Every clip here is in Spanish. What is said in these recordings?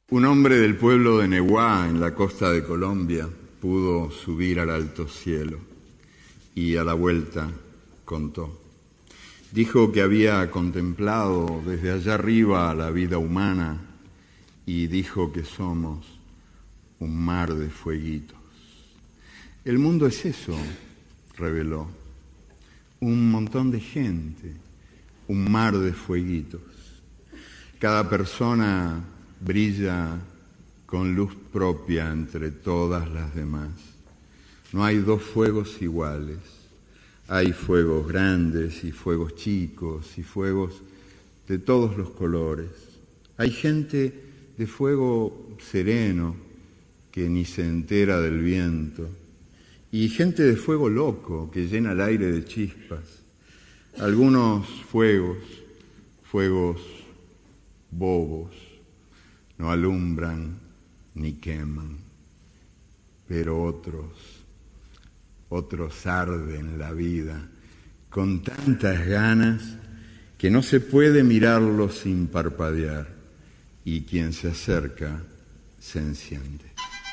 Un hombre del pueblo de Neguá, en la costa de Colombia, pudo subir al alto cielo y a la vuelta contó. Dijo que había contemplado desde allá arriba la vida humana y dijo que somos un mar de fueguitos. El mundo es eso, reveló, un montón de gente, un mar de fueguitos. Cada persona brilla con luz propia entre todas las demás. No hay dos fuegos iguales. Hay fuegos grandes y fuegos chicos y fuegos de todos los colores. Hay gente de fuego sereno que ni se entera del viento y gente de fuego loco que llena el aire de chispas. Algunos fuegos bobos, no alumbran ni queman, pero otros arden la vida con tantas ganas que no se puede mirarlos sin parpadear y quien se acerca se enciende.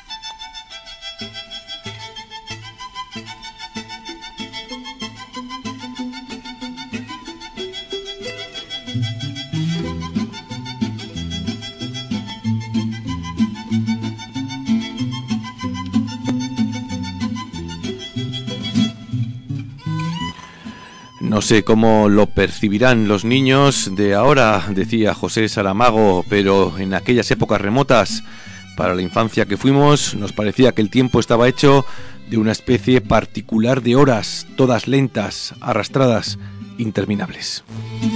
No sé cómo lo percibirán los niños de ahora, decía José Saramago, pero en aquellas épocas remotas, para la infancia que fuimos, nos parecía que el tiempo estaba hecho de una especie particular de horas, todas lentas, arrastradas, interminables.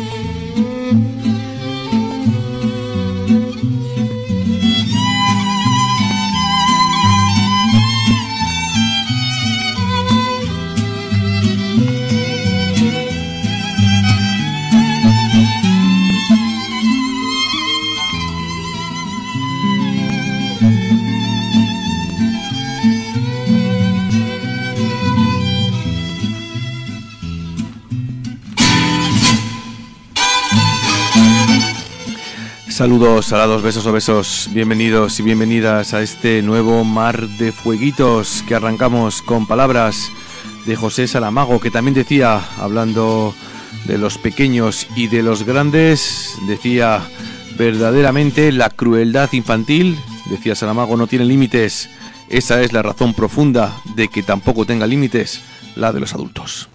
Saludos, alados, besos o besos, bienvenidos y bienvenidas a este nuevo Mar de Fueguitos que arrancamos con palabras de José Saramago, que también decía, hablando de los pequeños y de los grandes, decía, verdaderamente la crueldad infantil, decía Saramago, no tiene límites, esa es la razón profunda de que tampoco tenga límites la de los adultos.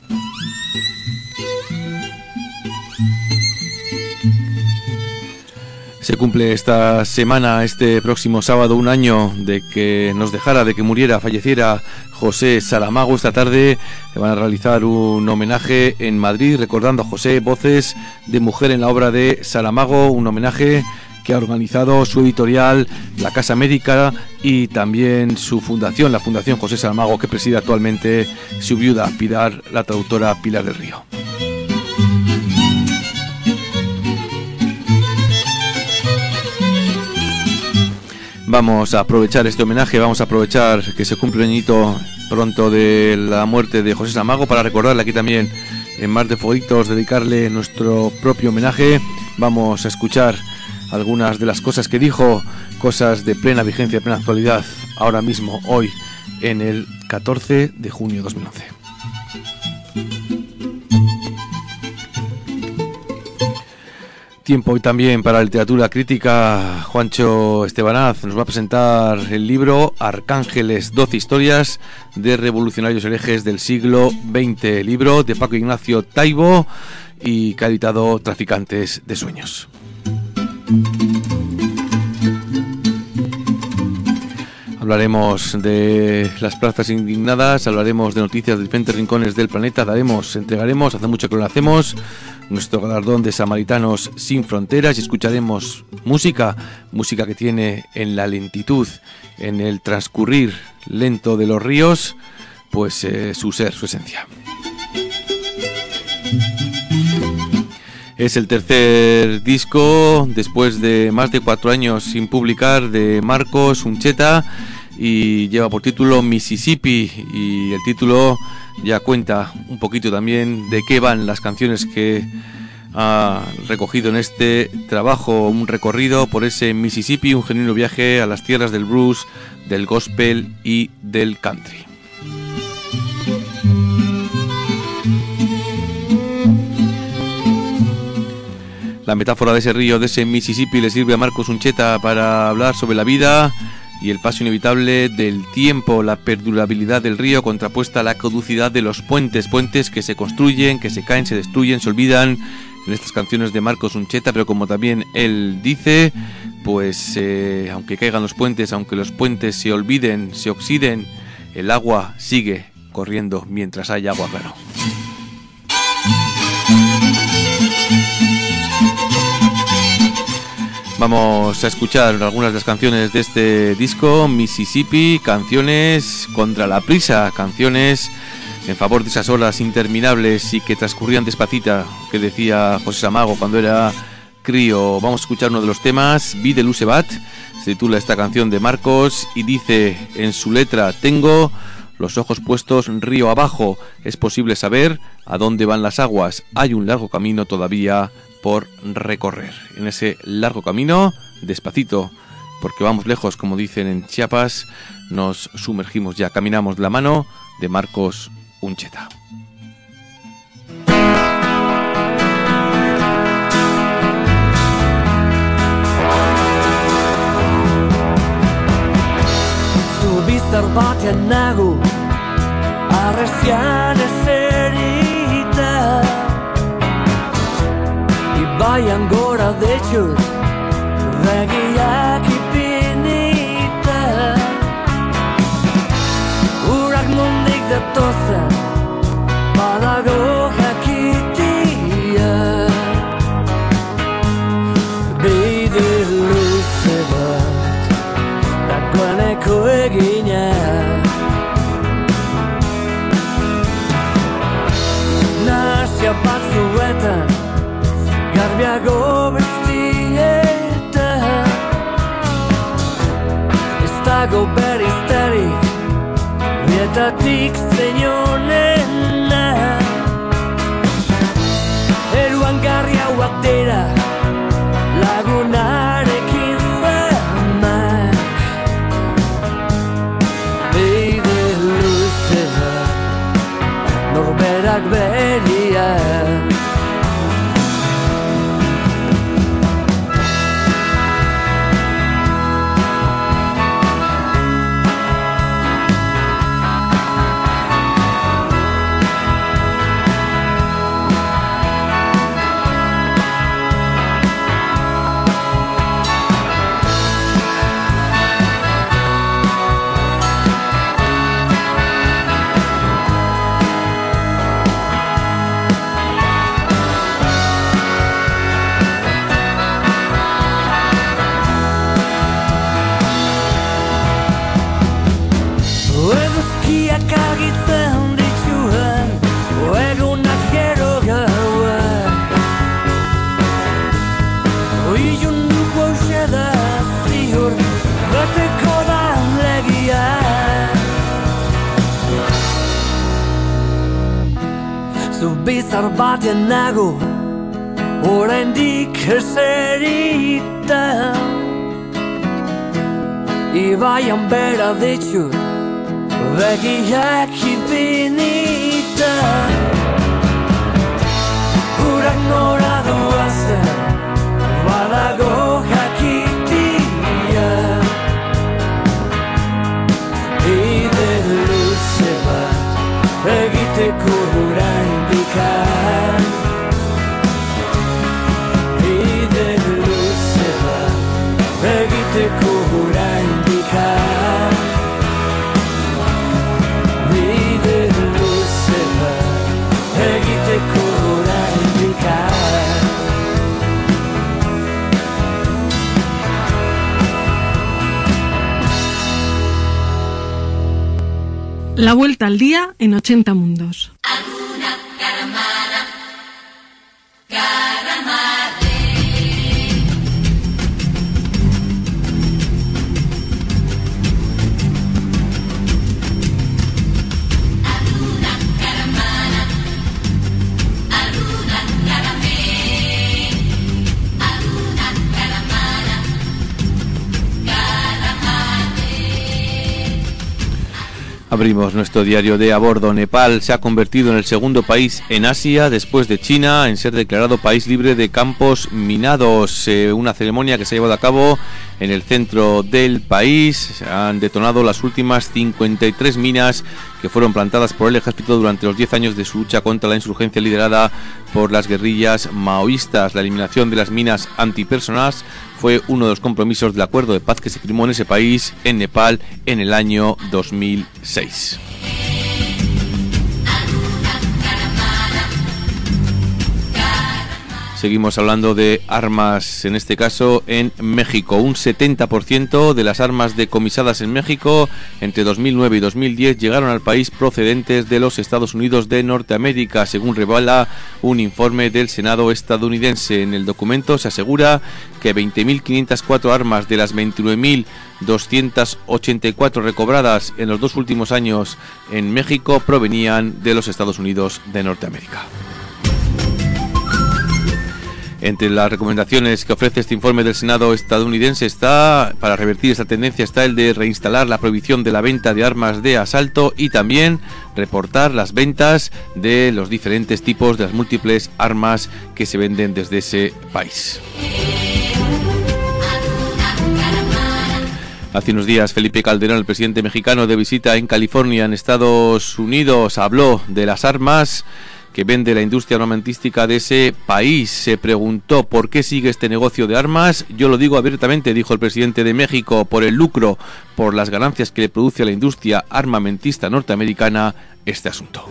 Se cumple esta semana, este próximo sábado, un año de que nos dejara, de que muriera, falleciera José Saramago. Esta tarde le van a realizar un homenaje en Madrid, recordando a José, voces de mujer en la obra de Saramago, un homenaje que ha organizado su editorial, la Casa Médica, y también su fundación, la Fundación José Saramago, que preside actualmente su viuda, Pilar, la traductora Pilar del Río. Vamos a aprovechar este homenaje, vamos a aprovechar que se cumple un añito pronto de la muerte de José Saramago para recordarle aquí también en Mar de Fueguitos, dedicarle nuestro propio homenaje. Vamos a escuchar algunas de las cosas que dijo, cosas de plena vigencia, de plena actualidad, ahora mismo, hoy, en el 14 de junio de 2011. Tiempo hoy también para la literatura crítica. Juancho Estebanaz nos va a presentar el libro Arcángeles, 12 historias de revolucionarios herejes del siglo XX, libro de Paco Ignacio Taibo y que ha editado Traficantes de Sueños. Hablaremos de las plazas indignadas, hablaremos de noticias de diferentes rincones del planeta, entregaremos, hace mucho que lo hacemos, nuestro galardón de Samaritanos sin Fronteras, y escucharemos música que tiene en la lentitud, en el transcurrir lento de los ríos, pues su ser, su esencia. Es el tercer disco, después de más de 4 años sin publicar, de Marcos Uncheta, y lleva por título Mississippi, y el título ya cuenta un poquito también de qué van las canciones que ha recogido en este trabajo un recorrido por ese Mississippi, un genuino viaje a las tierras del blues, del gospel y del country. La metáfora de ese río, de ese Mississippi, le sirve a Marcos Uncheta para hablar sobre la vida y el paso inevitable del tiempo, la perdurabilidad del río contrapuesta a la caducidad de los puentes que se construyen, que se caen, se destruyen, se olvidan en estas canciones de Marcos Uncheta, pero como también él dice, pues aunque caigan los puentes, aunque los puentes se olviden, se oxiden, el agua sigue corriendo mientras hay agua, claro. Vamos a escuchar algunas de las canciones de este disco, Mississippi, canciones contra la prisa, canciones en favor de esas olas interminables y que transcurrían despacita, que decía José Samago cuando era crío. Vamos a escuchar uno de los temas, Vie de Lucebat, se titula esta canción de Marcos y dice en su letra: tengo los ojos puestos río abajo, es posible saber a dónde van las aguas, hay un largo camino todavía por recorrer. En ese largo camino, despacito, porque vamos lejos, como dicen en Chiapas, nos sumergimos ya, caminamos de la mano de Marcos Uncheta. Zu bizar batean nago, arresian eserita, ibaian gora detxut, begiak ipinita, urak nondik datozen, badago jakitia, bide luze bat, dagoeneko egina, nasia batzuetan, garbiago bestieta, ez dago berizterik, bietatik zein honena, eruan garri hauak dira, lagunarekin zamak, bide luze bat, norberak beriak. Argitzen dituen egunak gero gauak, ilunduko hauxe da ziur bateko da legia, zu bizar batean nago oraindik eserita, ibaian bera ditut begiak ipinita, urak nora doazen, badago jakitia, bide luze bat egiteko oraindikan, bide luze bat egiteko oraindikan, egiteko oraindikan. La vuelta al día en 80 mundos. Alguna caramara, caramare. Alguna caramara, alguna caramare. Abrimos nuestro diario de a bordo. Nepal se ha convertido en el segundo país en Asia, después de China, en ser declarado país libre de campos minados. Una ceremonia que se ha llevado a cabo en el centro del país. Se han detonado las últimas 53 minas que fueron plantadas por el ejército durante los 10 años de su lucha contra la insurgencia liderada por las guerrillas maoístas. La eliminación de las minas antipersonales fue uno de los compromisos del acuerdo de paz que se firmó en ese país, en Nepal, en el año 2006. Seguimos hablando de armas, en este caso en México. Un 70% de las armas decomisadas en México entre 2009 y 2010 llegaron al país procedentes de los Estados Unidos de Norteamérica, según revela un informe del Senado estadounidense. En el documento se asegura que 20.504 armas de las 29.284 recobradas en los 2 últimos años en México provenían de los Estados Unidos de Norteamérica. Entre las recomendaciones que ofrece este informe del Senado estadounidense para revertir esta tendencia, está el de reinstalar la prohibición de la venta de armas de asalto y también reportar las ventas de los diferentes tipos de las múltiples armas que se venden desde ese país. Hace unos días, Felipe Calderón, el presidente mexicano de visita en California, en Estados Unidos, habló de las armas que vende la industria armamentística de ese país. Se preguntó por qué sigue este negocio de armas. Yo lo digo abiertamente, dijo el presidente de México, por el lucro, por las ganancias que le produce a la industria armamentista norteamericana este asunto.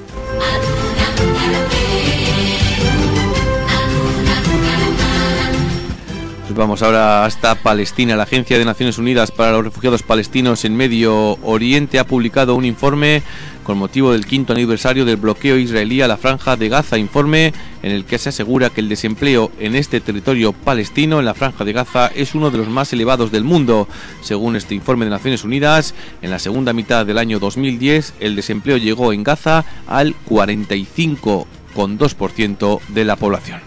Vamos ahora hasta Palestina. La Agencia de Naciones Unidas para los Refugiados Palestinos en Medio Oriente ha publicado un informe con motivo del 5º aniversario del bloqueo israelí a la Franja de Gaza, informe en el que se asegura que el desempleo en este territorio palestino, en la Franja de Gaza, es uno de los más elevados del mundo. Según este informe de Naciones Unidas, en la segunda mitad del año 2010, el desempleo llegó en Gaza al 45,2% de la población.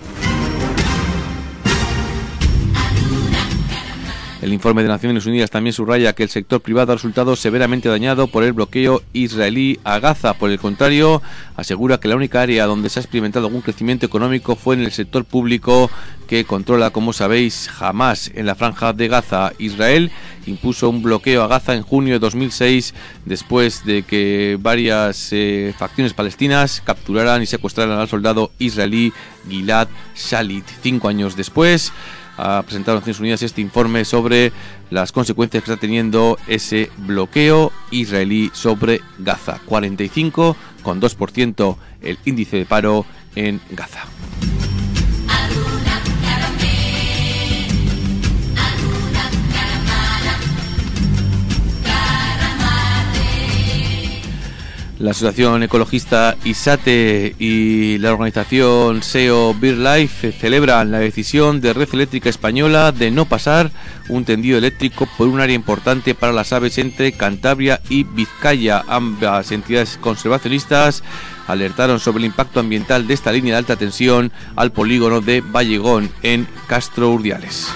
El informe de Naciones Unidas también subraya que el sector privado ha resultado severamente dañado por el bloqueo israelí a Gaza. Por el contrario, asegura que la única área donde se ha experimentado algún crecimiento económico fue en el sector público, que controla, como sabéis, Hamás en la Franja de Gaza. Israel impuso un bloqueo a Gaza en junio de 2006, después de que varias facciones palestinas capturaran y secuestraran al soldado israelí Gilad Shalit. 5 años después, ha presentado a Naciones Unidas este informe sobre las consecuencias que está teniendo ese bloqueo israelí sobre Gaza. 45,2% el índice de paro en Gaza. La asociación ecologista ISATE y la organización SEO BirdLife celebran la decisión de Red Eléctrica Española de no pasar un tendido eléctrico por un área importante para las aves entre Cantabria y Vizcaya. Ambas entidades conservacionistas alertaron sobre el impacto ambiental de esta línea de alta tensión al polígono de Vallegón, en Castro Urdiales.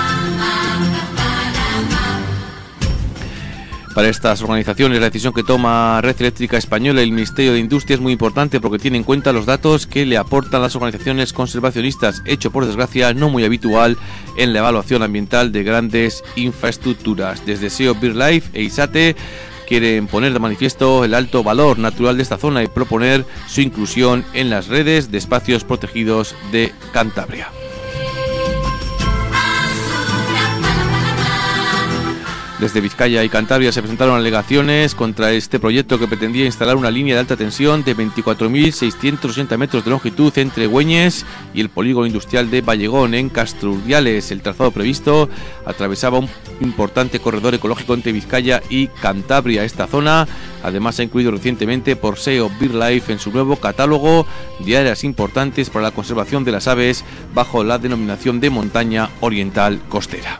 Para estas organizaciones, la decisión que toma Red Eléctrica Española y el Ministerio de Industria es muy importante porque tiene en cuenta los datos que le aportan las organizaciones conservacionistas, hecho por desgracia no muy habitual en la evaluación ambiental de grandes infraestructuras. Desde SEO BirdLife e ISATE quieren poner de manifiesto el alto valor natural de esta zona y proponer su inclusión en las redes de espacios protegidos de Cantabria. Desde Vizcaya y Cantabria se presentaron alegaciones contra este proyecto que pretendía instalar una línea de alta tensión de 24.680 metros de longitud entre Güeñes y el polígono industrial de Vallegón, en Castro Urdiales. El trazado previsto atravesaba un importante corredor ecológico entre Vizcaya y Cantabria. Esta zona además se ha incluido recientemente por SEO BirdLife en su nuevo catálogo de áreas importantes para la conservación de las aves bajo la denominación de montaña oriental costera.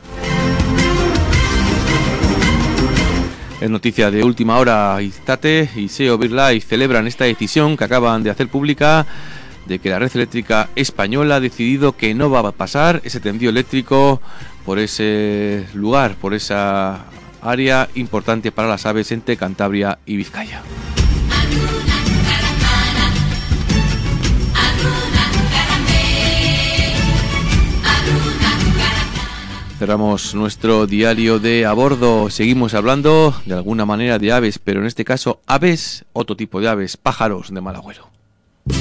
Es noticia de última hora. ISATE y SEO BirdLife celebran esta decisión que acaban de hacer pública de que la Red Eléctrica Española ha decidido que no va a pasar ese tendido eléctrico por ese lugar, por esa área importante para las aves entre Cantabria y Vizcaya. cerramos nuestro diario de a bordo. Seguimos hablando de alguna manera de aves, pero en este caso aves, otro tipo de aves, pájaros de mal agüero. 1,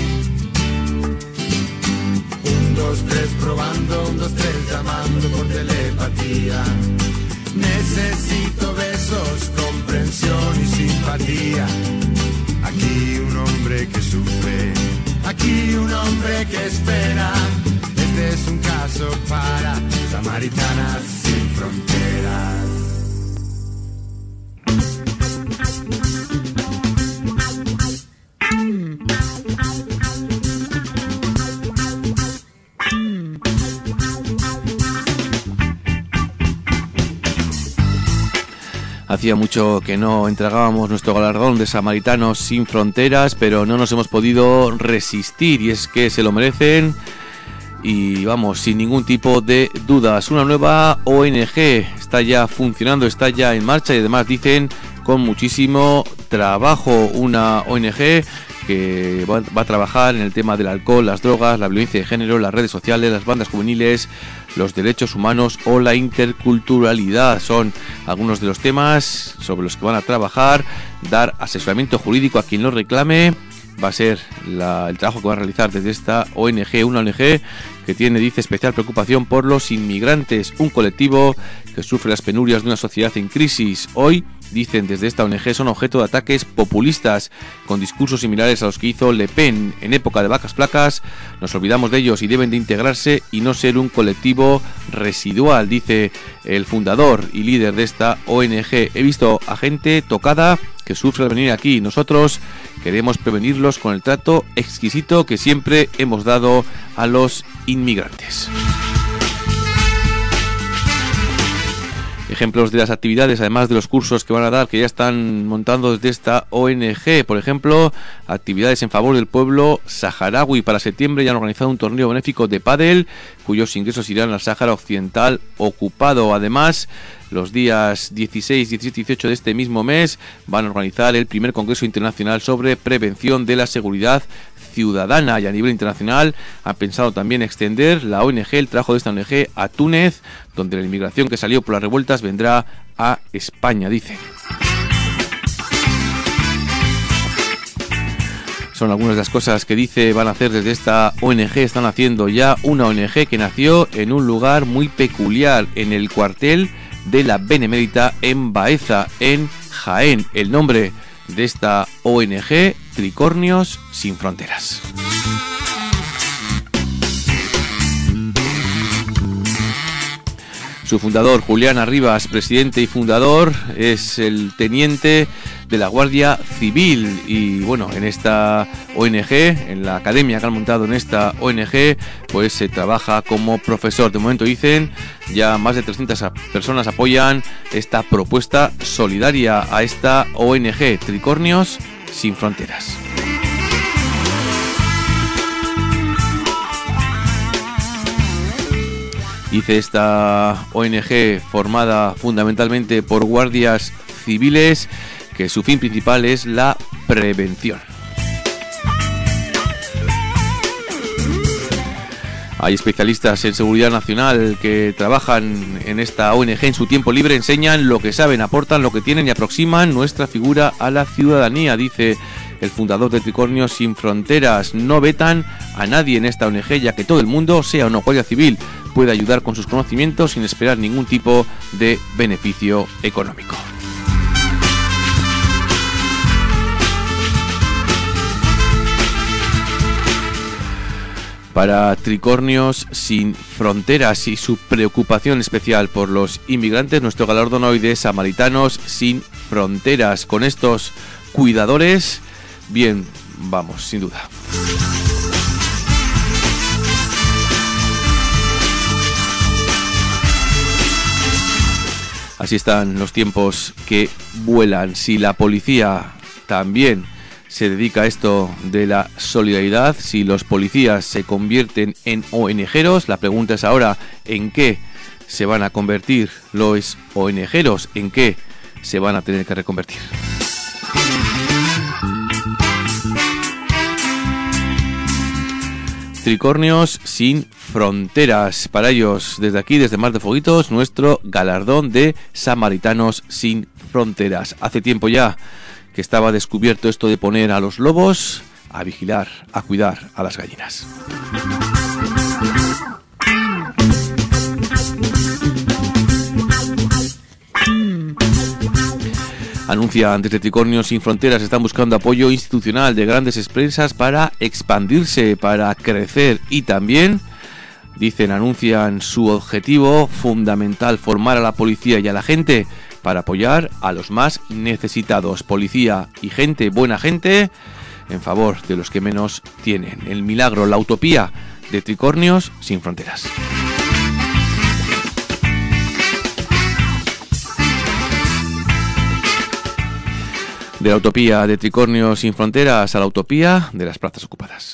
2, 3 probando, 1, 2, 3 llamando por telepatía. Necesito besos, comprensión y simpatía. Aquí un hombre que sufre, aquí un hombre que espera. Este es un caso para Samaritanas sin Fronteras. Hacía mucho que no entregábamos nuestro galardón de Samaritanos sin Fronteras, pero no nos hemos podido resistir, y es que se lo merecen. Y vamos, sin ningún tipo de dudas, una nueva ONG está ya funcionando, está ya en marcha, y además dicen con muchísimo trabajo. Una ONG que va a trabajar en el tema del alcohol, las drogas, la violencia de género, las redes sociales, las bandas juveniles, los derechos humanos o la interculturalidad. Son algunos de los temas sobre los que van a trabajar. Dar asesoramiento jurídico a quien lo reclame va a ser el trabajo que va a realizar desde esta ONG, una ONG que tiene, dice, especial preocupación por los inmigrantes, un colectivo que sufre las penurias de una sociedad en crisis. Hoy, dicen desde esta ONG, son objeto de ataques populistas con discursos similares a los que hizo Le Pen en época de vacas flacas. Nos olvidamos de ellos y deben de integrarse y no ser un colectivo residual, dice el fundador y líder de esta ONG. He visto a gente tocada que sufre al venir aquí. Nosotros queremos prevenirlos con el trato exquisito que siempre hemos dado a los inmigrantes. Ejemplos de las actividades, además de los cursos que van a dar, que ya están montando desde esta ONG. Por ejemplo, actividades en favor del pueblo saharaui. Para septiembre ya han organizado un torneo benéfico de pádel, cuyos ingresos irán al Sáhara Occidental ocupado. Además, los días 16, 17 y 18 de este mismo mes van a organizar el primer Congreso Internacional sobre Prevención de la Seguridad Ciudadana, y a nivel internacional han pensado también extender la ONG, el trabajo de esta ONG, a Túnez, donde la inmigración que salió por las revueltas vendrá a España, dice. Son algunas de las cosas que dice van a hacer desde esta ONG. Están haciendo ya una ONG que nació en un lugar muy peculiar, en el cuartel de la Benemérita en Baeza, en Jaén. El nombre de esta ONG, Tricornios sin Fronteras. Su fundador, Julián Arribas, presidente y fundador, es el teniente de la Guardia Civil. Y bueno, en esta ONG, en la academia que han montado en esta ONG, pues se trabaja como profesor. De momento, dicen, ya más de 300 personas apoyan esta propuesta solidaria a esta ONG, Tricornios sin Fronteras. Dice esta ONG, formada fundamentalmente por guardias civiles, que su fin principal es la prevención. Hay especialistas en seguridad nacional que trabajan en esta ONG en su tiempo libre, enseñan lo que saben, aportan lo que tienen y aproximan nuestra figura a la ciudadanía, dice el fundador de Tricornios sin Fronteras. No vetan a nadie en esta ONG, ya que todo el mundo, sea o no guardia civil, puede ayudar con sus conocimientos sin esperar ningún tipo de beneficio económico. Para Tricornios sin Fronteras y su preocupación especial por los inmigrantes, nuestro galardón hoy de Samaritanos sin Fronteras. Con estos cuidadores, bien, vamos, sin duda. Así están los tiempos que vuelan. Si la policía también se dedica a esto de la solidaridad, si los policías se convierten en ONGeros, la pregunta es ahora, ¿en qué se van a convertir los ONGeros? ¿En qué se van a tener que reconvertir? Tricornios sin fronteras. Para ellos, desde aquí, desde Mar de Fueguitos, nuestro galardón de Samaritanos sin Fronteras. Hace tiempo ya que estaba descubierto esto de poner a los lobos a vigilar, a cuidar a las gallinas. Anuncian desde Tricornios sin Fronteras, están buscando apoyo institucional de grandes empresas para expandirse, para crecer y también, dicen, anuncian su objetivo fundamental, formar a la policía y a la gente para apoyar a los más necesitados. Policía y gente, buena gente, en favor de los que menos tienen. El milagro, la utopía de Tricornios sin Fronteras. De la utopía de Tricornios sin Fronteras a la utopía de las plazas ocupadas.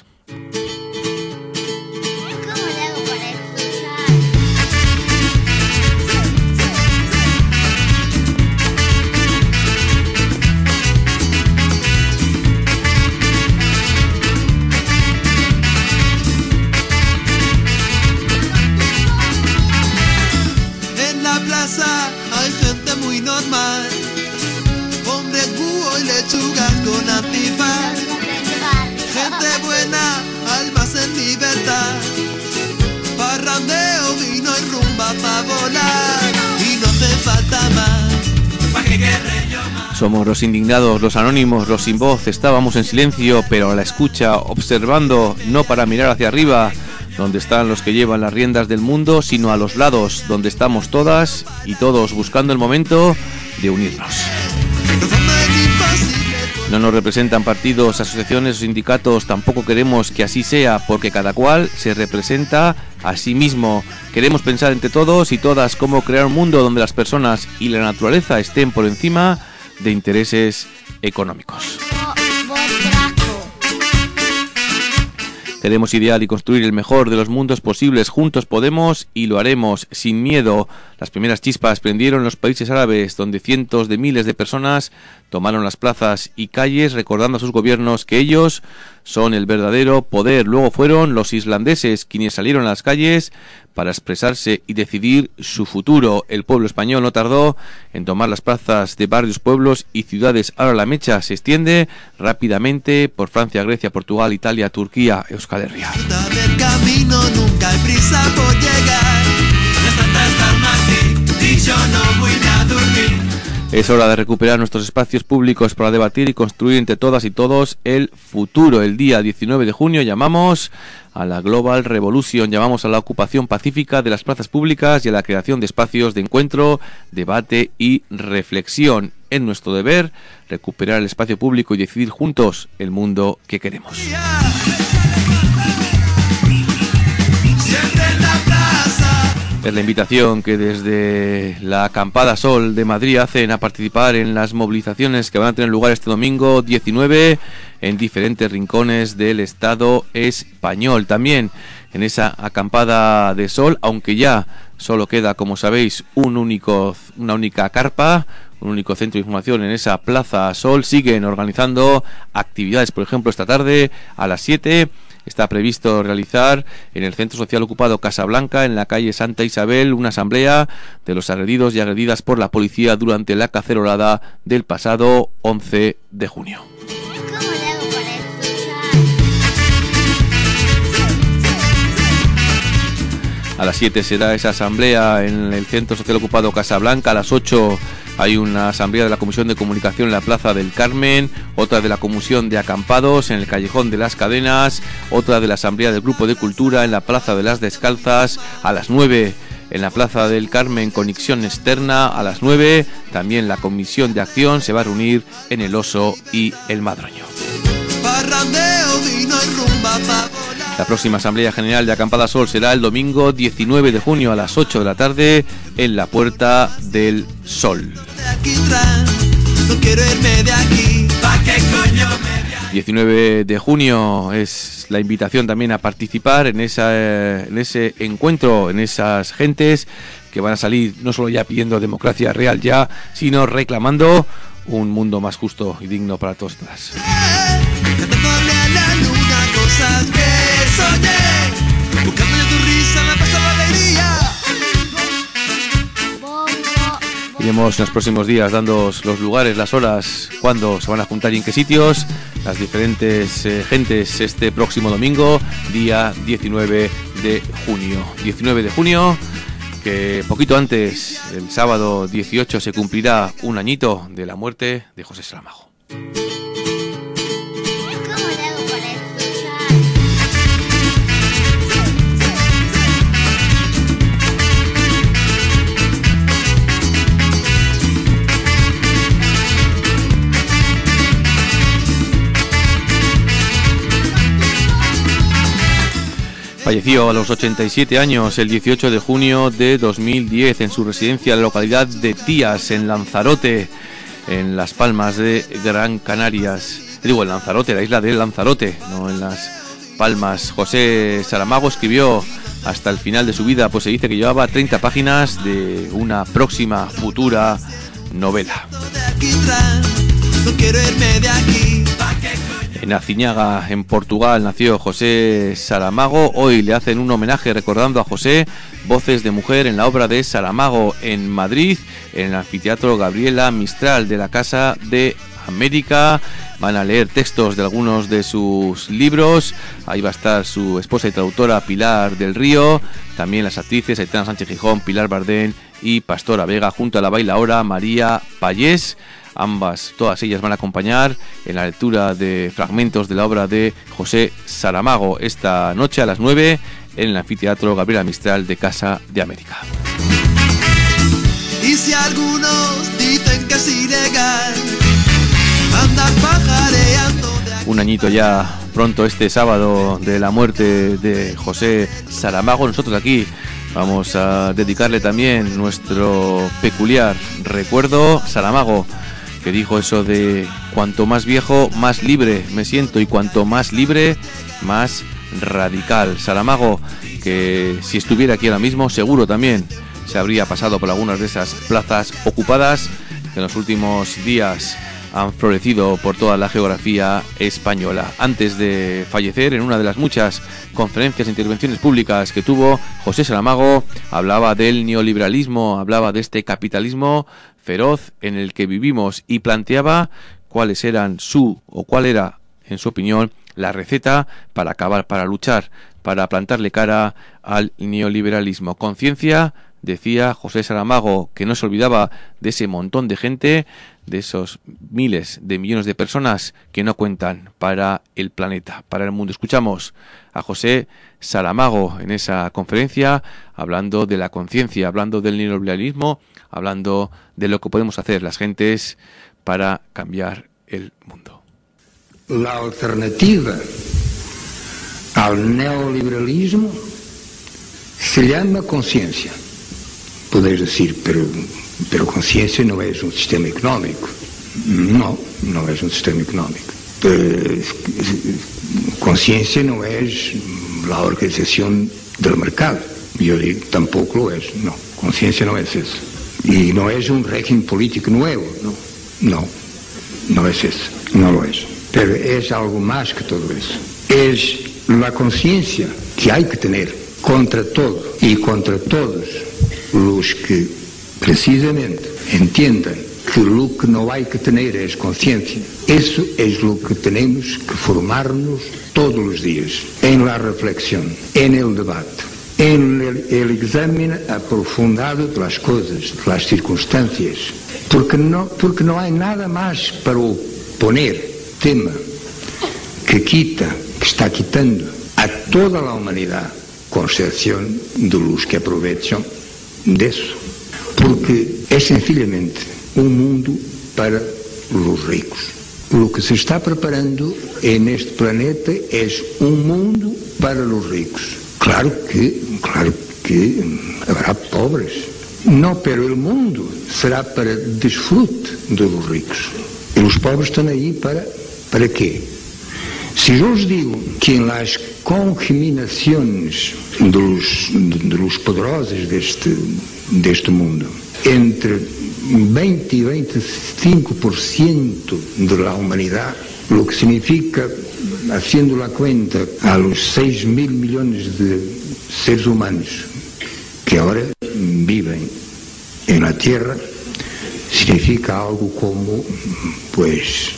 En la plaza hay gente muy normal, hombres búho y lechuga con antifaz, gente buena, almas en libertad, parrandeo, vino y rumba pa' volar, y no te falta más, pa' que querré yo más. Somos los indignados, los anónimos, los sin voz. Estábamos en silencio, pero a la escucha, observando, no para mirar hacia arriba, donde están los que llevan las riendas del mundo, sino a los lados, donde estamos todas y todos, buscando el momento de unirnos. No nos representan partidos, asociaciones o sindicatos, tampoco queremos que así sea, porque cada cual se representa a sí mismo. Queremos pensar entre todos y todas cómo crear un mundo donde las personas y la naturaleza estén por encima de intereses económicos. Queremos idear y construir el mejor de los mundos posibles. Juntos podemos y lo haremos sin miedo. Las primeras chispas prendieron en los países árabes, donde cientos de miles de personas tomaron las plazas y calles recordando a sus gobiernos que ellos son el verdadero poder. Luego fueron los islandeses quienes salieron a las calles para expresarse y decidir su futuro. El pueblo español no tardó en tomar las plazas de barrios, pueblos y ciudades. Ahora la mecha se extiende rápidamente por Francia, Grecia, Portugal, Italia, Turquía, Euskal Herria. El camino, nunca hay prisa por llegar. Y yo no voy a dormir. Es hora de recuperar nuestros espacios públicos para debatir y construir entre todas y todos el futuro. El día 19 de junio llamamos a la Global Revolution, llamamos a la ocupación pacífica de las plazas públicas y a la creación de espacios de encuentro, debate y reflexión. Es nuestro deber recuperar el espacio público y decidir juntos el mundo que queremos. Es la invitación que desde la Acampada Sol de Madrid hacen a participar en las movilizaciones que van a tener lugar este domingo 19 en diferentes rincones del Estado español. También en esa Acampada de Sol, aunque ya solo queda, como sabéis, una única carpa, un único centro de información en esa Plaza Sol, siguen organizando actividades. Por ejemplo, esta tarde a las 7 está previsto realizar en el Centro Social Ocupado Casablanca, en la calle Santa Isabel, una asamblea de los agredidos y agredidas por la policía durante la cacerolada del pasado 11 de junio. A las 7 será esa asamblea en el Centro Social Ocupado Casablanca. A las 8 hay una asamblea de la Comisión de Comunicación en la Plaza del Carmen, otra de la Comisión de Acampados en el Callejón de las Cadenas, otra de la asamblea del Grupo de Cultura en la Plaza de las Descalzas. A las 9 en la Plaza del Carmen, conexión externa. A las 9 también la Comisión de Acción se va a reunir en El Oso y El Madroño. La próxima Asamblea General de Acampada Sol será el domingo 19 de junio a las 8 de la tarde en la Puerta del Sol. 19 de junio es la invitación también a participar en ese encuentro, en esas gentes que van a salir no solo ya pidiendo democracia real ya, sino reclamando un mundo más justo y digno para todos y todas. Buscando tu risa Iremos en los próximos días dándoos los lugares, las horas, cuándo se van a juntar y en qué sitios las diferentes gentes este próximo domingo, día 19 de junio. 19 de junio, que poquito antes, el sábado 18, se cumplirá un añito de la muerte de José Saramago. Falleció a los 87 años el 18 de junio de 2010 en su residencia en la localidad de Tías, en Lanzarote, en Las Palmas de Gran Canarias. Digo, en Lanzarote, la isla de Lanzarote, no en Las Palmas. José Saramago escribió hasta el final de su vida, pues se dice que llevaba 30 páginas de una próxima futura novela. En Aciñaga, en Portugal, nació José Saramago. Hoy le hacen un homenaje recordando a José, voces de mujer en la obra de Saramago. En Madrid, en el anfiteatro Gabriela Mistral de la Casa de América, van a leer textos de algunos de sus libros. Ahí va a estar su esposa y traductora Pilar del Río, también las actrices Aitana Sánchez Gijón, Pilar Bardén y Pastora Vega, junto a la bailaora María Payés. Ambas, todas ellas van a acompañar en la lectura de fragmentos de la obra de José Saramago esta noche a las 9 en el anfiteatro Gabriela Mistral de Casa de América. Y si algunos dicen que es ilegal andar pajareando de aquí. Un añito ya pronto este sábado de la muerte de José Saramago. Nosotros aquí vamos a dedicarle también nuestro peculiar recuerdo. Saramago, que dijo eso de cuanto más viejo, más libre me siento, y cuanto más libre, más radical. Saramago, que si estuviera aquí ahora mismo, seguro también se habría pasado por algunas de esas plazas ocupadas que en los últimos días han florecido por toda la geografía española. Antes de fallecer, en una de las muchas conferencias e intervenciones públicas que tuvo, José Saramago hablaba del neoliberalismo, hablaba de este capitalismo feroz en el que vivimos y planteaba cuál era, en su opinión, la receta para acabar, para luchar, para plantarle cara al neoliberalismo. Conciencia, decía José Saramago, que no se olvidaba de ese montón de gente, de esos miles de millones de personas que no cuentan para el planeta, para el mundo. Escuchamos a José Saramago en esa conferencia hablando de la conciencia, hablando del neoliberalismo, hablando de lo que podemos hacer las gentes para cambiar el mundo. La alternativa al neoliberalismo se llama conciencia. Podéis decir, pero conciencia no es un sistema económico. No, no es un sistema económico. Conciencia no es la organización del mercado. Yo digo, tampoco lo es. No, conciencia no es eso. Y no es un régimen político nuevo. No es eso. No lo es. Pero es algo más que todo eso. Es la conciencia que hay que tener contra todo y contra todos los que precisamente entiendan que lo que no hay que tener es conciencia. Eso es lo que tenemos que formarnos todos los días, en la reflexión, en el debate, en el examen aprofundado de las cosas, de las circunstancias, porque no hay nada más para oponer tema que está quitando a toda la humanidad, con excepción de los que aprovechan de eso, porque es sencillamente un mundo para los ricos. Lo que se está preparando en este planeta es un mundo para los ricos. Claro que habrá pobres. No, pero el mundo será para disfrute de los ricos. Y los pobres están ahí ¿para qué? Si yo os digo que en las congeminaciones de los poderosos deste mundo, entre 20 y 25% de la humanidad, lo que significa, haciendo la cuenta, a los 6.000 millones de seres humanos que ahora viven en la Tierra, significa algo como, pues,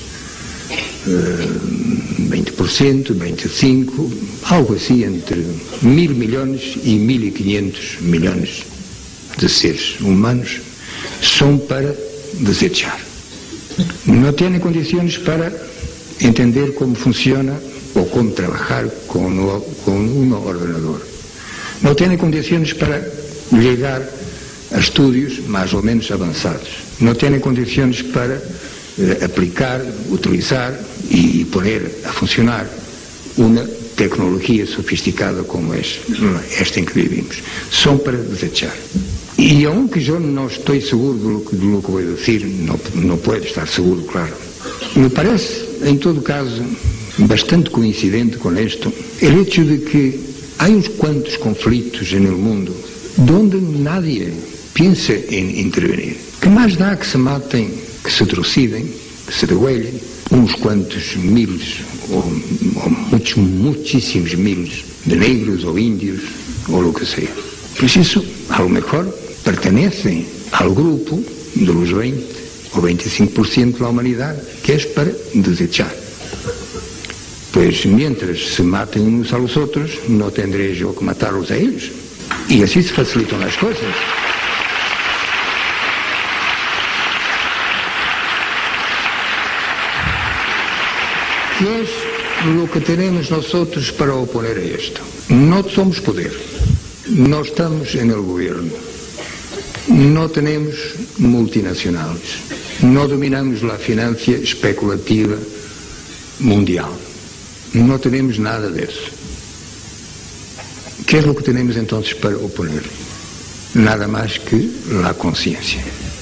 20%, 25%, algo así entre 1.000 millones y 1.500 millones de seres humanos son para desechar. No tienen condiciones para entender cómo funciona o cómo trabajar con un ordenador. No tienen condiciones para llegar a estudios más o menos avanzados. No tienen condiciones para aplicar, utilizar y poner a funcionar una tecnología sofisticada como es esta en que vivimos. Son para desechar. Y aunque yo no estoy seguro de lo que voy a decir, no puedo estar seguro, claro. Me parece, en todo caso, bastante coincidente con esto, el hecho de que hay uns cuantos conflitos en el mundo donde nadie piensa en intervenir. Que más da que se maten, que se trucidem, que se degüellen uns quantos miles ou muchísimos miles de negros ou índios ou lo que sea. Pues eso, a lo mejor, pertenece al grupo de los 20 o 25% de la humanidad que es para desechar. Pues mientras se maten unos a los otros, no tendré yo que matarlos a ellos. Y así se facilitan las cosas. ¿Qué es lo que tenemos nosotros para oponer a esto? No somos poder, no estamos en el gobierno, no tenemos multinacionales, no dominamos la financia especulativa mundial, no tenemos nada de eso. ¿Qué es lo que tenemos entonces para oponer? Nada más que la conciencia.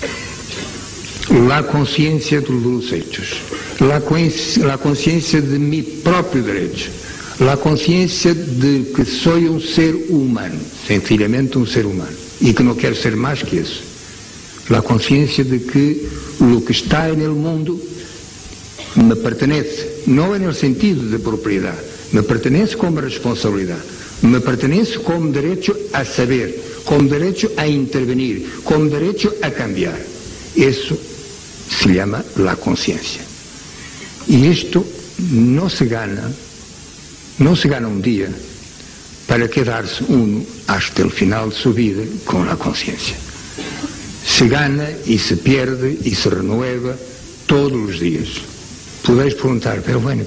La conciencia de los hechos, la conciencia de mi propio derecho, la conciencia de que soy un ser humano, sencillamente un ser humano, y que no quiero ser más que eso. La conciencia de que lo que está en el mundo me pertenece, no en el sentido de propiedad, me pertenece como responsabilidad, me pertenece como derecho a saber, como derecho a intervenir, como derecho a cambiar. Eso se llama la conciencia. Y esto no se gana un día para quedarse uno hasta el final de su vida con la conciencia. Se gana y se pierde y se renueva todos los días. Podéis preguntar, pero bueno,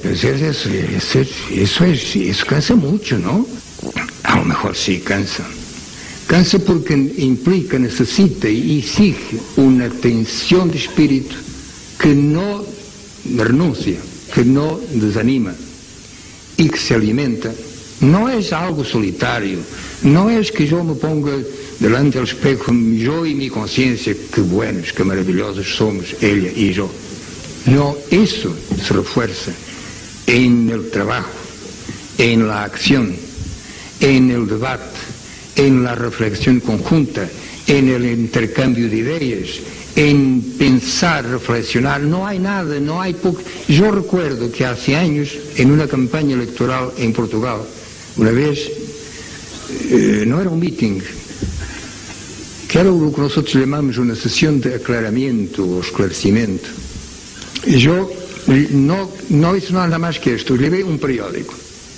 eso cansa mucho, ¿no? A lo mejor sí cansa. Cansa porque implica, necesita y exige una tensión de espíritu que no renuncia, que no desanima y que se alimenta. No es algo solitario, no es que yo me ponga delante del espejo, yo y mi conciencia, qué buenos, qué maravillosos somos, ella y yo. No, eso se refuerza en el trabajo, en la acción, en el debate, en la reflexión conjunta, en el intercambio de ideas, en pensar, reflexionar. No hay nada, no hay poco. Yo recuerdo que hace años, en una campaña electoral en Portugal, una vez, no era un meeting, que era lo que nosotros llamamos una sesión de aclaramiento o esclarecimiento. Yo no hice nada más que esto, llevé un periódico,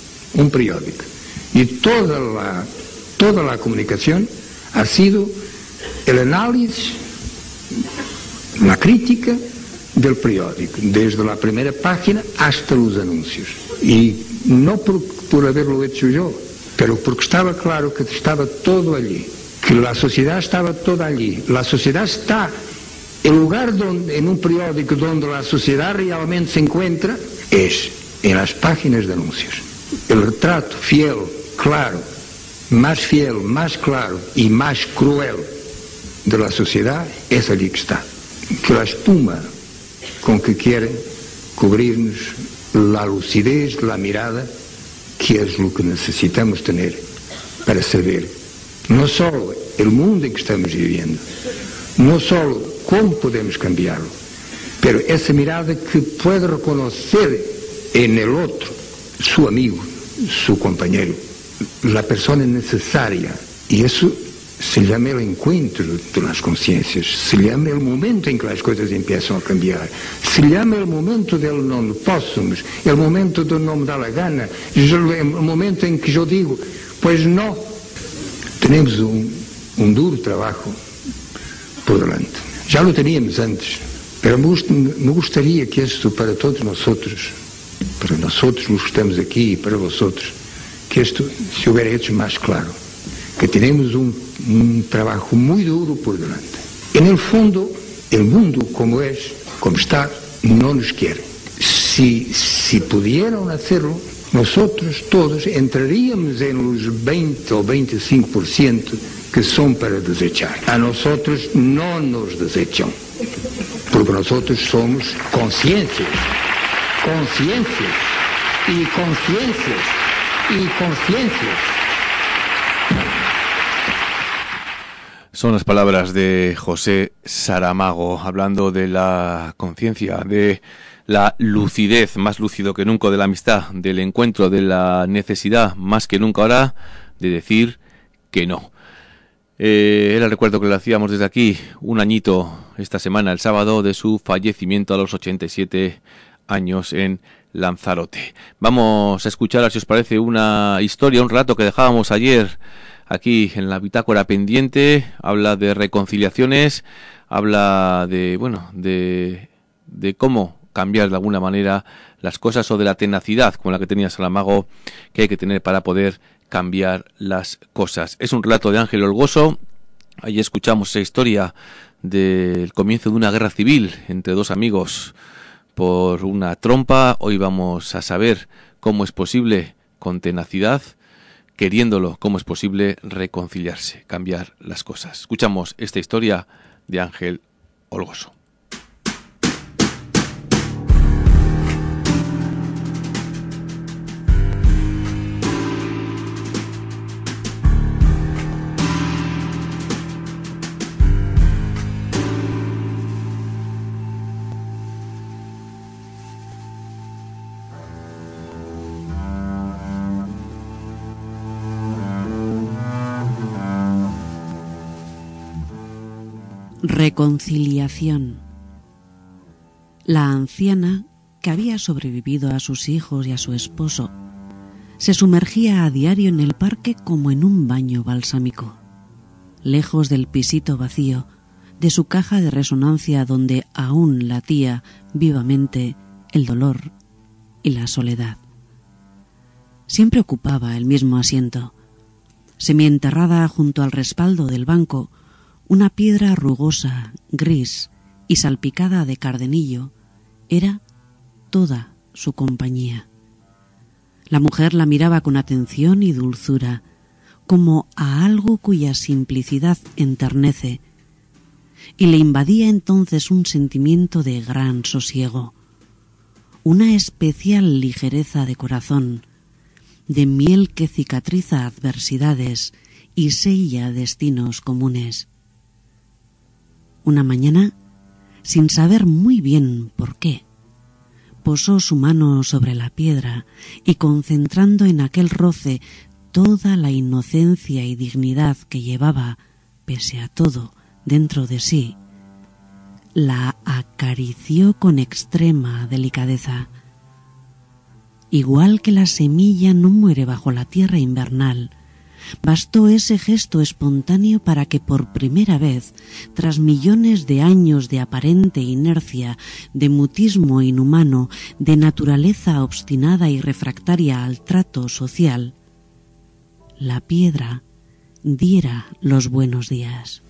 y toda la comunicación ha sido el análisis, la crítica del periódico, desde la primera página hasta los anuncios. Y no por haberlo hecho yo, pero porque estaba claro que estaba todo allí, que la sociedad estaba toda allí. La sociedad está, el lugar en un periódico donde la sociedad realmente se encuentra es en las páginas de anuncios. El retrato fiel, claro, más claro y más cruel de la sociedad es allí que está. Que la espuma con que quieren cubrirnos la lucidez, la mirada, que es lo que necesitamos tener para saber no solo el mundo en que estamos viviendo, no solo cómo podemos cambiarlo, pero esa mirada que puede reconocer en el otro su amigo, su compañero, la persona necesaria. Y eso se llama el encuentro de las conciencias, se llama el momento en que las cosas empiezan a cambiar, se llama el momento del no possamos, el momento do não me dá a gana, el momento en que yo digo, pues no. Tenemos un duro trabajo por delante. Ya lo teníamos antes, pero me gustaría que esto para todos nosotros, para nosotros los que estamos aquí y para vosotros, que esto se hubiera hecho más claro, que tenemos un trabajo muy duro por delante. En el fondo, el mundo como es, como está, no nos quiere. Si pudieran hacerlo, nosotros todos entraríamos en los 20 o 25% que son para desechar. A nosotros no nos desechan, porque nosotros somos conciencias, conciencias y conciencias y conciencias. Son las palabras de José Saramago, hablando de la conciencia, de la lucidez, más lúcido que nunca, de la amistad, del encuentro, de la necesidad, más que nunca ahora, de decir que no. Era el recuerdo que le hacíamos desde aquí, un añito esta semana, el sábado, de su fallecimiento a los 87 años en Lanzarote. Vamos a escuchar, si os parece, una historia, un relato que dejábamos ayer aquí en la bitácora pendiente. Habla de reconciliaciones, habla de cómo cambiar de alguna manera las cosas, o de la tenacidad con la que tenía Saramago que hay que tener para poder cambiar las cosas. Es un relato de Ángel Olgoso. Ahí escuchamos esa historia del comienzo de una guerra civil entre dos amigos por una trompa. Hoy vamos a saber cómo es posible, con tenacidad, queriéndolo, cómo es posible reconciliarse, cambiar las cosas. Escuchamos esta historia de Ángel Olgoso. Reconciliación. La anciana, que había sobrevivido a sus hijos y a su esposo, se sumergía a diario en el parque como en un baño balsámico, lejos del pisito vacío, de su caja de resonancia donde aún latía vivamente el dolor y la soledad. Siempre ocupaba el mismo asiento, semienterrada junto al respaldo del banco. Una piedra rugosa, gris y salpicada de cardenillo era toda su compañía. La mujer la miraba con atención y dulzura, como a algo cuya simplicidad enternece, y le invadía entonces un sentimiento de gran sosiego, una especial ligereza de corazón, de miel que cicatriza adversidades y sella destinos comunes. Una mañana, sin saber muy bien por qué, posó su mano sobre la piedra y, concentrando en aquel roce toda la inocencia y dignidad que llevaba, pese a todo, dentro de sí, la acarició con extrema delicadeza. Igual que la semilla no muere bajo la tierra invernal, bastó ese gesto espontáneo para que por primera vez, tras millones de años de aparente inercia, de mutismo inhumano, de naturaleza obstinada y refractaria al trato social, la piedra diera los buenos días.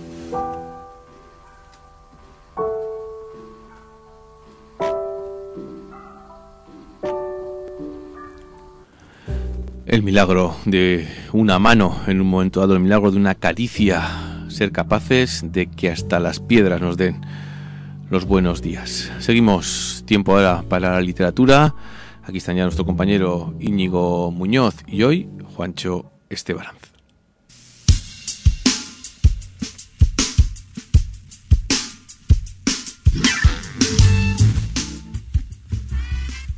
El milagro de una mano en un momento dado, el milagro de una caricia, ser capaces de que hasta las piedras nos den los buenos días. Seguimos, tiempo ahora para la literatura. Aquí está ya nuestro compañero Íñigo Muñoz y hoy Juancho Estebaranz.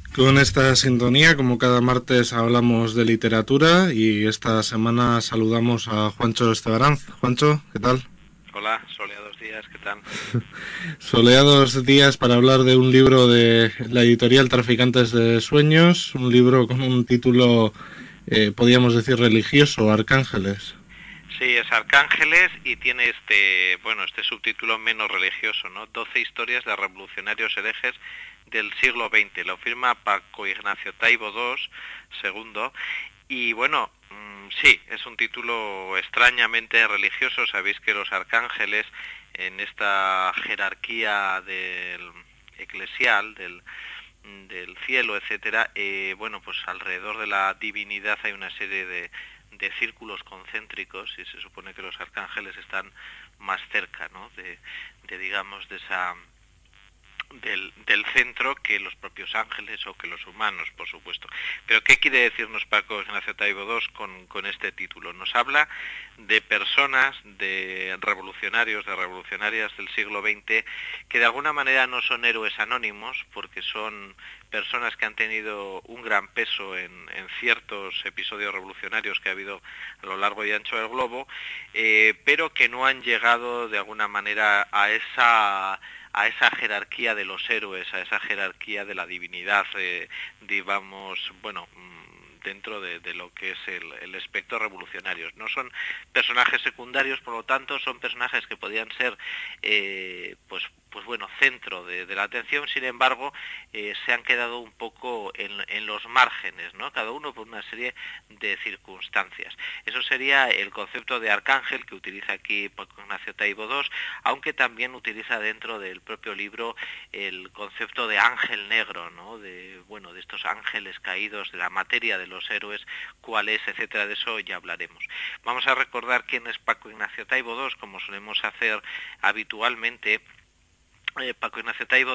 Con esta sintonía, como cada martes, hablamos de literatura y esta semana saludamos a Juancho Estebaranz. Juancho, ¿qué tal? Hola, soleados días, ¿qué tal? Soleados días para hablar de un libro de la editorial Traficantes de Sueños, un libro con un título, podríamos decir, religioso, Arcángeles. Sí, es Arcángeles y tiene este subtítulo menos religioso, ¿no? 12 historias de revolucionarios herejes del siglo XX. Lo firma Paco Ignacio Taibo II. Y bueno, sí, es un título extrañamente religioso. Sabéis que los arcángeles, en esta jerarquía del eclesial, del cielo, etcétera, pues alrededor de la divinidad hay una serie de círculos concéntricos y se supone que los arcángeles están más cerca, ¿no? Del centro que los propios ángeles o que los humanos, por supuesto. Pero ¿qué quiere decirnos Paco Ignacio Taibo II con este título? Nos habla de personas, de revolucionarios, de revolucionarias del siglo XX, que de alguna manera no son héroes anónimos, porque son personas que han tenido un gran peso en ciertos episodios revolucionarios que ha habido a lo largo y ancho del globo, pero que no han llegado de alguna manera a esa jerarquía de los héroes, a esa jerarquía de la divinidad, dentro de lo que es el espectro revolucionario. No son personajes secundarios, por lo tanto, son personajes que podían ser, centro de la atención. Sin embargo, se han quedado un poco en los márgenes, ¿no? Cada uno por una serie de circunstancias. Eso sería el concepto de arcángel que utiliza aquí Paco Ignacio Taibo II, aunque también utiliza dentro del propio libro el concepto de ángel negro, ¿no? De estos ángeles caídos, de la materia de los héroes, cuál es, etcétera. De eso ya hablaremos. Vamos a recordar quién es Paco Ignacio Taibo II, como solemos hacer habitualmente. Paco Ignacio Taibo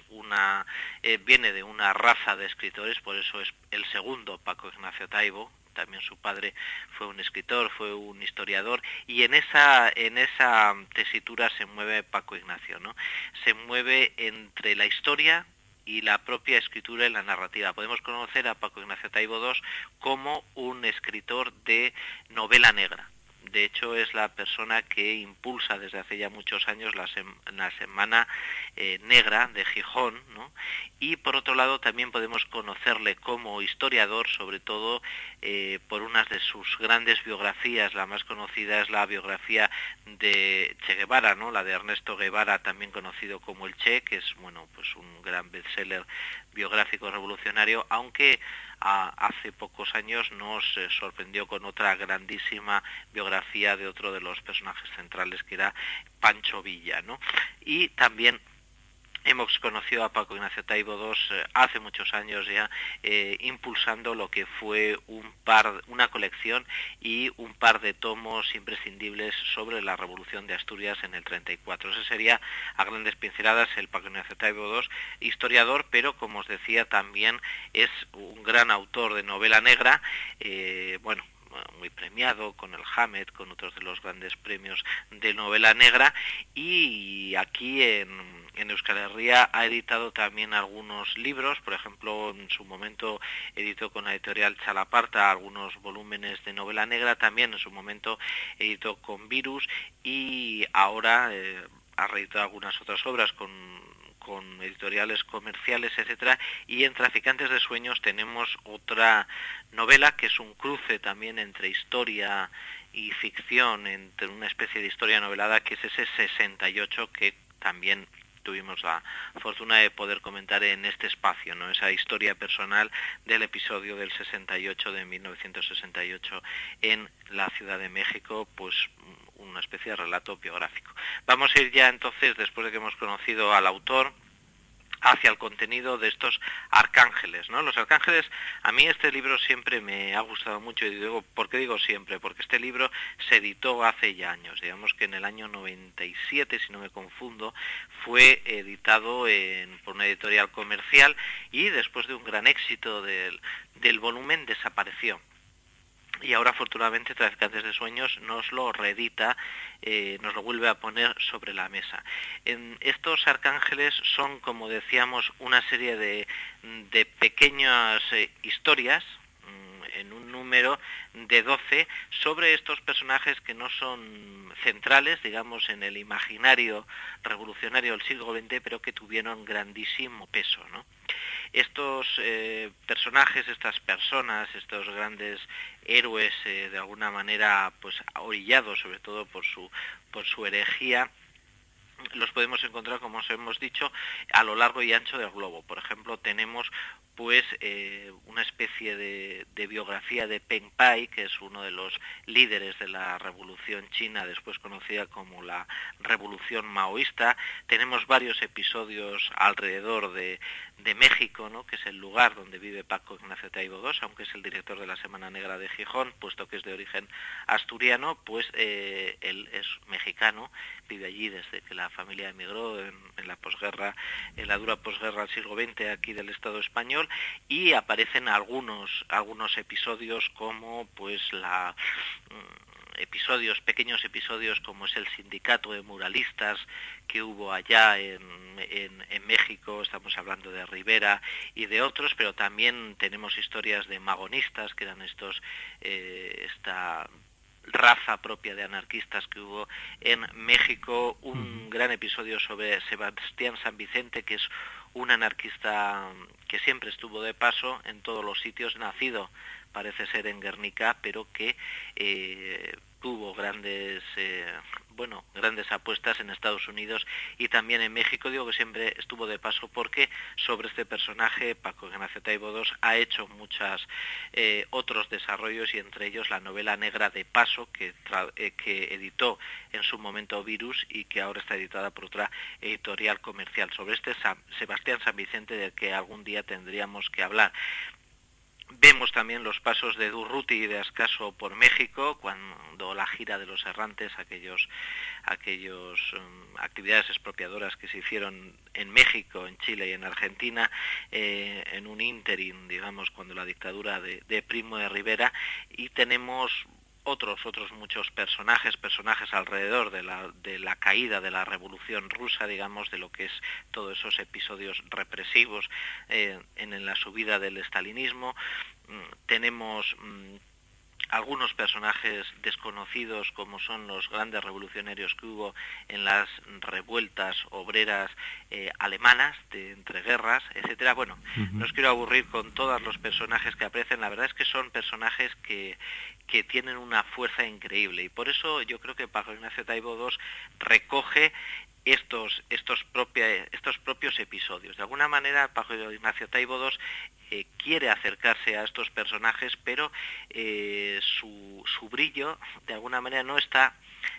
II viene de una raza de escritores, por eso es el segundo Paco Ignacio Taibo. También su padre fue un escritor, fue un historiador, y en esa tesitura se mueve Paco Ignacio, ¿no? Se mueve entre la historia y la propia escritura y la narrativa. Podemos conocer a Paco Ignacio Taibo II como un escritor de novela negra. De hecho, es la persona que impulsa desde hace ya muchos años la Semana Negra de Gijón, ¿no? Y por otro lado también podemos conocerle como historiador, sobre todo por una de sus grandes biografías. La más conocida es la biografía de Che Guevara, ¿no? La de Ernesto Guevara, también conocido como el Che, que es un gran bestseller biográfico revolucionario, aunque hace pocos años nos sorprendió con otra grandísima biografía de otro de los personajes centrales, que era Pancho Villa, ¿no? Y también hemos conocido a Paco Ignacio Taibo II hace muchos años ya, impulsando lo que fue una colección y un par de tomos imprescindibles sobre la Revolución de Asturias en el 34. Ese sería, a grandes pinceladas, el Paco Ignacio Taibo II, historiador, pero como os decía, también es un gran autor de novela negra, muy premiado con el Hamet, con otros de los grandes premios de novela negra, y aquí en Euskal Herria ha editado también algunos libros. Por ejemplo, en su momento editó con la editorial Chalaparta algunos volúmenes de novela negra, también en su momento editó con Virus, y ahora ha reeditado algunas otras obras con editoriales comerciales, etcétera. Y en Traficantes de Sueños tenemos otra novela que es un cruce también entre historia y ficción, entre una especie de historia novelada, que es ese 68, que también tuvimos la fortuna de poder comentar en este espacio, ¿no? Esa historia personal del episodio del 68, de 1968, en la Ciudad de México, pues una especie de relato biográfico. Vamos a ir ya entonces, después de que hemos conocido al autor, hacia el contenido de estos arcángeles, ¿no? Los arcángeles, a mí este libro siempre me ha gustado mucho, y digo, ¿por qué digo siempre? Porque este libro se editó hace ya años, digamos que en el año 97, si no me confundo, fue editado por una editorial comercial, y después de un gran éxito del volumen desapareció. y ahora afortunadamente Traficantes de Sueños nos lo reedita, nos lo vuelve a poner sobre la mesa. Estos arcángeles son, como decíamos, una serie de pequeñas historias en un número de 12 sobre estos personajes que no son centrales, digamos, en el imaginario revolucionario del siglo XX, pero que tuvieron grandísimo peso, ¿no? Estos personajes, estas personas, estos grandes héroes, de alguna manera, pues orillados sobre todo por su herejía, los podemos encontrar, como os hemos dicho, a lo largo y ancho del globo. Por ejemplo, tenemos pues una especie de biografía de Peng Pai, que es uno de los líderes de la revolución china, después conocida como la revolución maoísta. Tenemos varios episodios alrededor de México, ¿no?, que es el lugar donde vive Paco Ignacio Taibo II, aunque es el director de la Semana Negra de Gijón, puesto que es de origen asturiano, pues él es mexicano, vive allí desde que la familia emigró en la posguerra, en la dura posguerra del siglo XX aquí del Estado español, y aparecen algunos episodios como pues pequeños episodios como es el sindicato de muralistas que hubo allá en México. Estamos hablando de Rivera y de otros, pero también tenemos historias de magonistas, que eran esta raza propia de anarquistas que hubo en México. Un gran episodio sobre Sebastián San Vicente, que es un anarquista que siempre estuvo de paso en todos los sitios, nacido parece ser en Guernica, pero que tuvo grandes apuestas en Estados Unidos y también en México. Digo que siempre estuvo de paso porque sobre este personaje Paco Ignacio Taibo II ha hecho muchos otros desarrollos, y entre ellos la novela negra de Paso, que editó en su momento Virus y que ahora está editada por otra editorial comercial. Sobre este Sebastián San Vicente, del que algún día tendríamos que hablar. Vemos también los pasos de Durruti y de Ascaso por México, cuando la gira de los errantes, aquellos actividades expropiadoras que se hicieron en México, en Chile y en Argentina, en un ínterin, digamos, cuando la dictadura de Primo de Rivera. Y tenemos otros muchos personajes alrededor de la caída de la Revolución Rusa, digamos, de lo que es todos esos episodios represivos en la subida del estalinismo. Tenemos algunos personajes desconocidos, como son los grandes revolucionarios que hubo en las revueltas obreras alemanas de entreguerras, etcétera. Bueno, no os quiero aburrir con todos los personajes que aparecen. La verdad es que son personajes que tienen una fuerza increíble, y por eso yo creo que Paco Ignacio Taibo II recoge estos propios episodios. De alguna manera Paco Ignacio Taibo II quiere acercarse a estos personajes, pero su brillo de alguna manera no está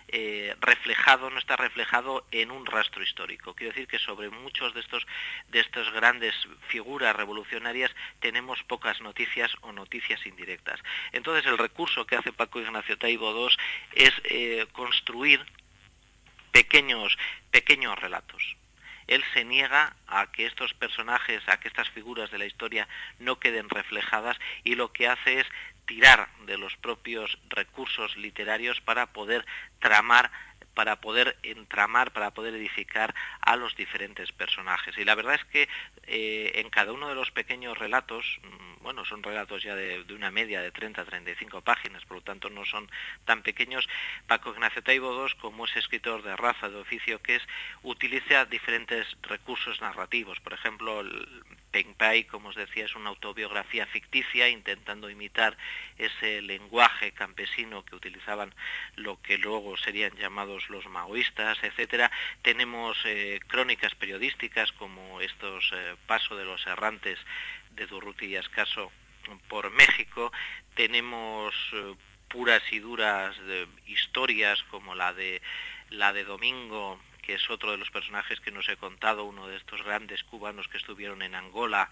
reflejado en un rastro histórico. Quiero decir que sobre muchos de estas grandes figuras revolucionarias tenemos pocas noticias o noticias indirectas. Entonces el recurso que hace Paco Ignacio Taibo II es construir pequeños relatos. Él se niega a que estos personajes, a que estas figuras de la historia no queden reflejadas, y lo que hace es tirar de los propios recursos literarios para poder tramar, para poder edificar a los diferentes personajes. Y la verdad es que en cada uno de los pequeños relatos, son relatos ya de una media de 30-35 páginas, por lo tanto no son tan pequeños, Paco Ignacio Taibo II, como es escritor de raza, de oficio que es, utiliza diferentes recursos narrativos. Por ejemplo, Peng Pai, como os decía, es una autobiografía ficticia, intentando imitar ese lenguaje campesino que utilizaban lo que luego serían llamados los maoístas, etcétera. Tenemos crónicas periodísticas como estos Paso de los errantes de Durruti y Ascaso por México. Tenemos puras y duras historias como la de Domingo, que es otro de los personajes que nos he contado, uno de estos grandes cubanos que estuvieron en Angola,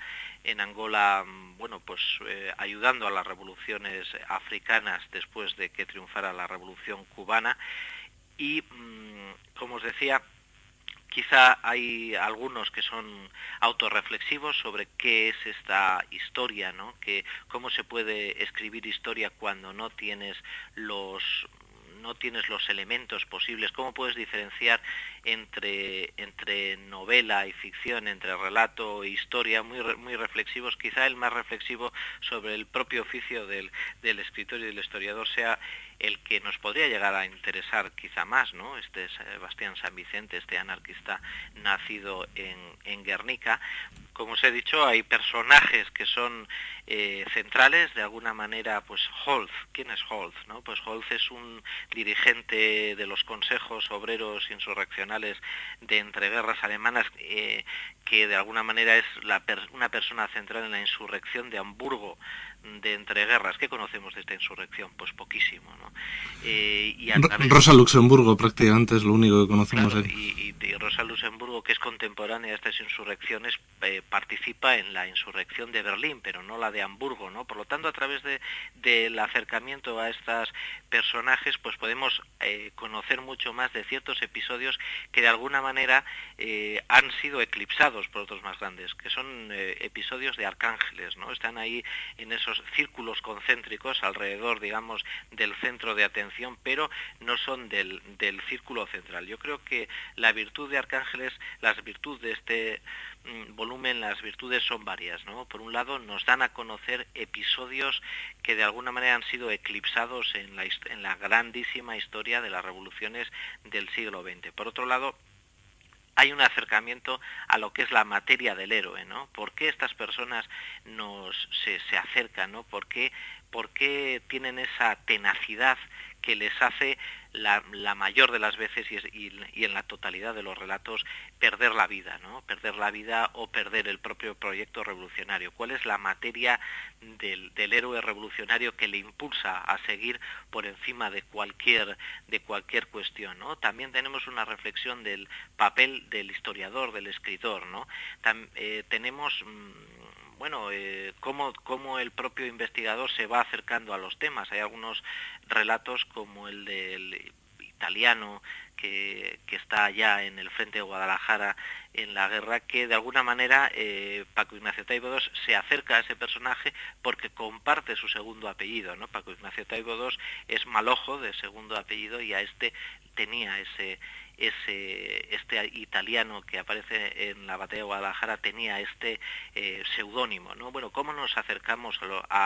ayudando a las revoluciones africanas después de que triunfara la revolución cubana. Y, como os decía, Quizá hay algunos que son autorreflexivos sobre qué es esta historia, ¿no? Cómo se puede escribir historia cuando no tienes los elementos posibles, cómo puedes diferenciar entre novela y ficción, entre relato e historia, muy reflexivos. Quizá el más reflexivo sobre el propio oficio del escritor y del historiador sea el que nos podría llegar a interesar quizá más, ¿no? Sebastián San Vicente, este anarquista nacido en Guernica. Como os he dicho, hay personajes que son centrales, de alguna manera, pues Holz. ¿Quién es Holz, no? Pues Holz es un dirigente de los consejos obreros insurreccionales de entreguerras alemanas, que de alguna manera es una persona central en la insurrección de Hamburgo de entreguerras. ¿Qué conocemos de esta insurrección? Pues poquísimo, ¿no? Rosa Luxemburgo prácticamente es lo único que conocemos. Claro, y Rosa Luxemburgo, que es contemporánea a estas insurrecciones, participa en la insurrección de Berlín, pero no la de Hamburgo, ¿no? Por lo tanto, a través del acercamiento a estos personajes, pues podemos conocer mucho más de ciertos episodios que de alguna manera han sido eclipsados por otros más grandes, que son episodios de arcángeles, ¿no? Están ahí en esos círculos concéntricos alrededor, digamos, del centro de atención, pero no son del círculo central. Yo creo que la virtud de Arcángeles, las virtudes de este volumen, las virtudes son varias, ¿no? Por un lado, nos dan a conocer episodios que de alguna manera han sido eclipsados en la grandísima historia de las revoluciones del siglo XX. Por otro lado, hay un acercamiento a lo que es la materia del héroe, ¿no? ¿Por qué estas personas se acercan, ¿no? ¿Por qué tienen esa tenacidad que les hace la mayor de las veces y en la totalidad de los relatos perder la vida, ¿no? Perder la vida o perder el propio proyecto revolucionario. ¿Cuál es la materia del héroe revolucionario que le impulsa a seguir por encima de cualquier cuestión, ¿no? También tenemos una reflexión del papel del historiador, del escritor, ¿no? Tenemos cómo el propio investigador se va acercando a los temas. Hay algunos relatos como el del italiano que está allá en el frente de Guadalajara en la guerra, que de alguna manera Paco Ignacio Taibo II se acerca a ese personaje porque comparte su segundo apellido, ¿no? Paco Ignacio Taibo II es Malojo, de segundo apellido, y a este tenía este italiano que aparece en la batalla de Guadalajara tenía este seudónimo, ¿no? Bueno, ¿cómo nos acercamos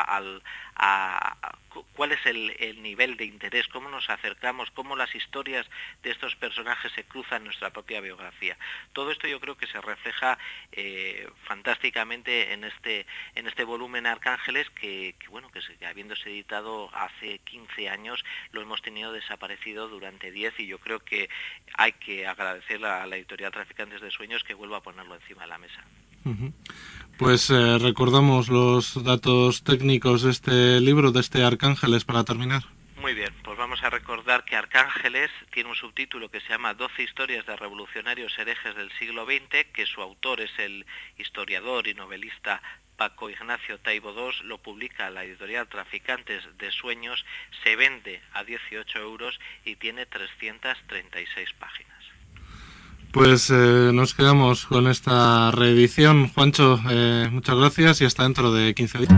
cuál es el nivel de interés? ¿Cómo nos acercamos? ¿Cómo las historias de estos personajes se cruzan en nuestra propia biografía? Todo esto yo creo que se refleja fantásticamente en este volumen Arcángeles que habiéndose editado hace 15 años, lo hemos tenido desaparecido durante 10, y yo creo que hay que agradecer a la editorial Traficantes de Sueños que vuelva a ponerlo encima de la mesa. Pues recordamos los datos técnicos de este libro, de este Arcángeles, para terminar. Muy bien, pues vamos a recordar que Arcángeles tiene un subtítulo que se llama 12 historias de revolucionarios herejes del siglo XX, que su autor es el historiador y novelista Paco Ignacio Taibo II, lo publica la editorial Traficantes de Sueños, se vende a 18 euros y tiene 336 páginas. Pues nos quedamos con esta reedición. Juancho, muchas gracias y hasta dentro de 15 días.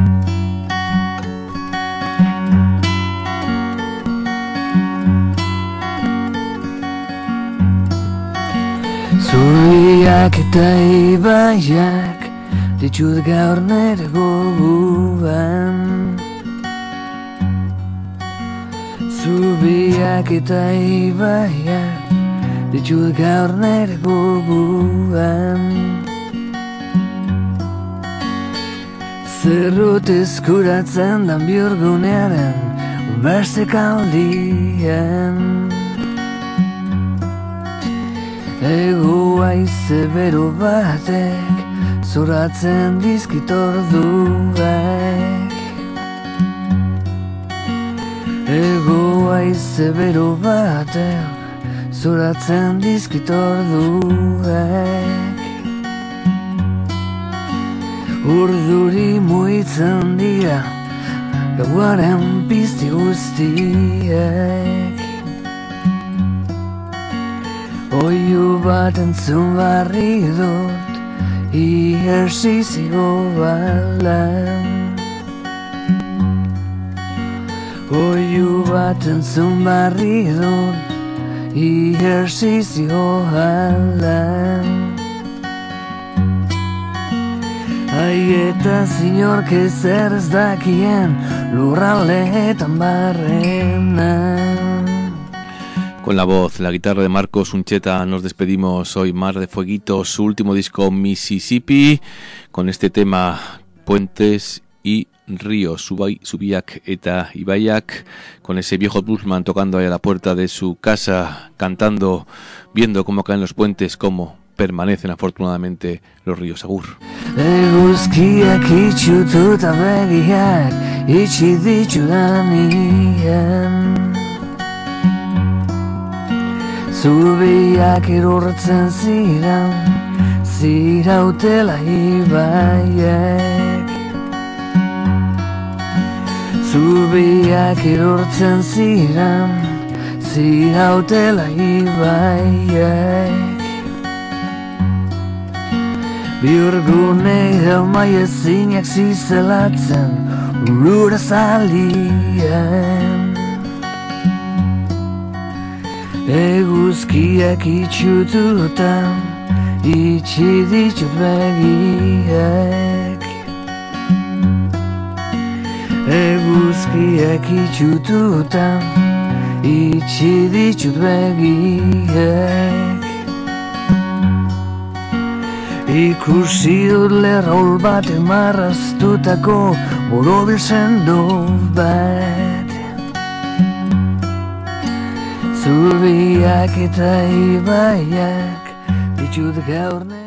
Zuriak eta ibaiak ditut gaur nere gogoan. Zubiak eta ibaiak ditut gaur nere gogoan. Zerrut eskuratzen dan bihurgunearen bersekaldien. Ego haize bero batek zoratzen dizkit orduak. Ego haize bero batek zoratzen dizkit orduak. Urduri muitzen dira gauaren pizti guztiak. Oiu bat entzun barri dut, ihersi zigoalan. Oiu bat entzun barri dut, ihersi zigoalan. Aieta zinork ezer ez dakien lurraldeetan barrena. Con la voz, la guitarra de Marcos Uncheta nos despedimos hoy. Mar de Fueguitos, su último disco Mississippi, con este tema Puentes y Ríos, Subiak eta Ibaiak, con ese viejo bluesman tocando ahí a la puerta de su casa, cantando, viendo cómo caen los puentes, cómo permanecen afortunadamente los ríos. Agur. Eguzkiak itxututa begiak itxi ditudanean, zubiak erortzen ziran, zirautela ibaiek. Zubiak erortzen ziran, zirautela ibaiek. Biurgune helmai ezinak zizelatzen urura zalien. Eguzkiak itxututan itxi ditut begiek. Eguzkiak itxututan itxi ditut begiek. Ikusi dut lerrol bat emarraztutako borobil sendo bat. Zubiak eta ibaiak ditut gaur